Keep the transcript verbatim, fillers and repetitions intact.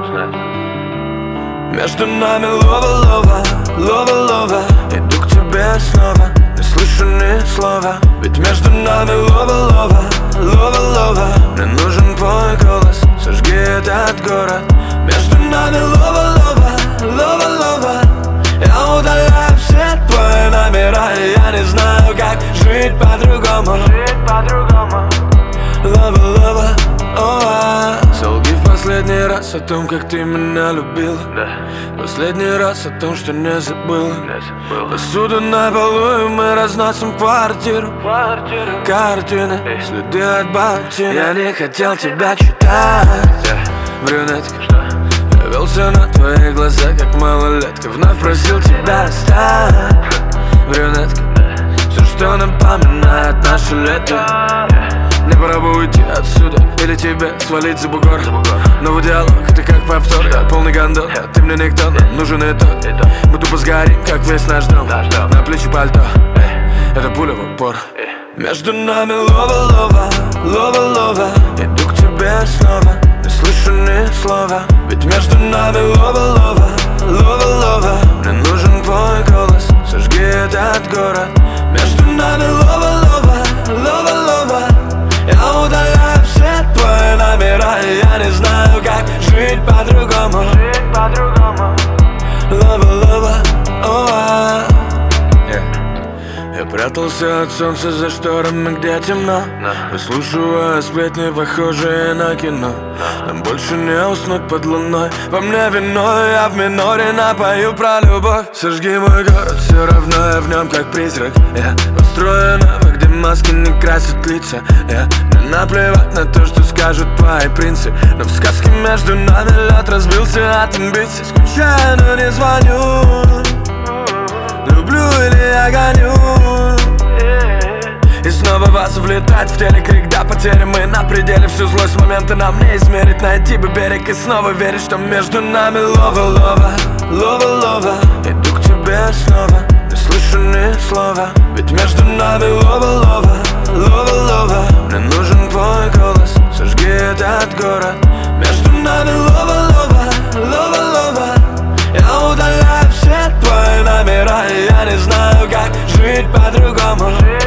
Между нами лова-лова, лова-лова. Иду к тебе снова, не слышу ни слова. Ведь между нами лова-лова, лова-лова. Мне нужен твой голос, сожги этот город. Между нами лова-лова, лова-лова. Я удаляю все твои номера, и я не знаю, как жить по-другому. Жить по-другому. Лова-лова, о-а. Солги в последний раз о том, как ты меня любила. Да. Последний раз о том, что не забыла. Не забыла. Посуду на полу, и мы разносим квартиру. Квартиру. Картины, Эй. Следы от ботинок. Я не хотел тебя читать, yeah. Брюнетка, что? Я велся на твои глаза, как малолетка. Вновь просил тебя стать, брюнетка. Все, что напоминает наше лето, yeah. Мне пора бы уйти отсюда, или тебе свалить за бугор. Новый диалог, ты как повтор, я полный гондон. Ты мне никто, нам нужен итог. Мы тупо сгорим, как весь наш дом. На плечи пальто, это пуля в упор. Между нами лова-лова, лова-лова. Иду к тебе снова, не слышу ни слова. Ведь между нами лова-лова, лова-лова. Мне нужен твой голос, сожги этот город. Между нами лова-лова, лова-лова. Я удаляю все твои номера, и я не знаю, как жить по-другому. Жить по-другому. Лова-лова, о-а. yeah. Я прятался от солнца за шторами, где темно, no. Выслушивая сплетни, похожие на кино, no. Нам больше не уснуть под луной. Во мне вино, я в миноре напою про любовь. Сожги мой город, все равно я в нем как призрак. Я построена, где маски не красят лица, yeah. Мне наплевать на то, что скажут твои принцы. Но в сказке между нами лед разбился от амбиций. Скучаю, но не звоню. Люблю или я гоню. И снова вас влетать в теле крик до потери. Мы на пределе, всю злость момента нам не измерить. Найти бы берег и снова верить, что между нами лова-лова, лова-лова. Иду к тебе снова, не слышу ни слова. Ведь между нами лова-лова, лова-лова. Мне нужен твой голос, сожги этот город. Между нами лова-лова, лова-лова. Я удаляю все твои номера, и я не знаю, как жить по-другому.